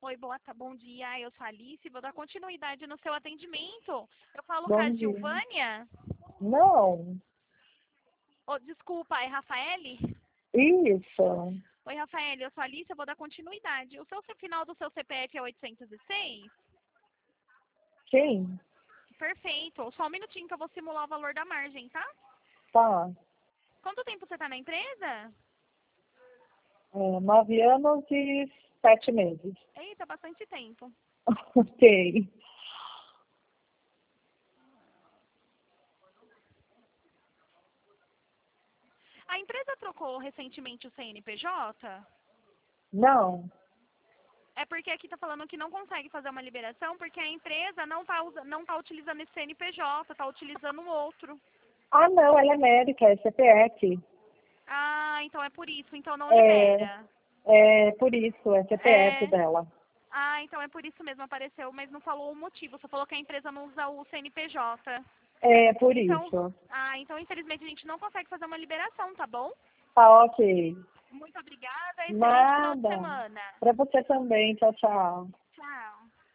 Oi, bom dia, eu sou a Alice, vou dar continuidade no seu atendimento. Eu falo com Bom a dia. Gilvânia? Não, Oh, desculpa, é Rafaele? isso. Oi, Rafaele, eu sou a Alice, eu vou dar continuidade. O final do seu CPF é 806? Quem? Perfeito. Só um minutinho que eu vou simular o valor da margem, tá? Tá. Quanto tempo você está na empresa? 9 anos e 7 meses. Eita, bastante tempo. Ok. A empresa trocou recentemente o CNPJ? Não. É porque aqui está falando que não consegue fazer uma liberação porque a empresa não tá utilizando esse CNPJ, está utilizando um outro. Ah, não, ela é médica, é CPF. Ah, então é por isso, então não É, libera. é por isso, é CPF É. dela. Ah, então é por isso mesmo, apareceu, mas não falou o motivo, só falou que a empresa não usa o CNPJ. É por Então, isso. então infelizmente a gente não consegue fazer uma liberação, tá bom? Tá ok. Muito obrigada, excelente final de Nada. semana. Pra você também. Tchau, tchau. Tchau.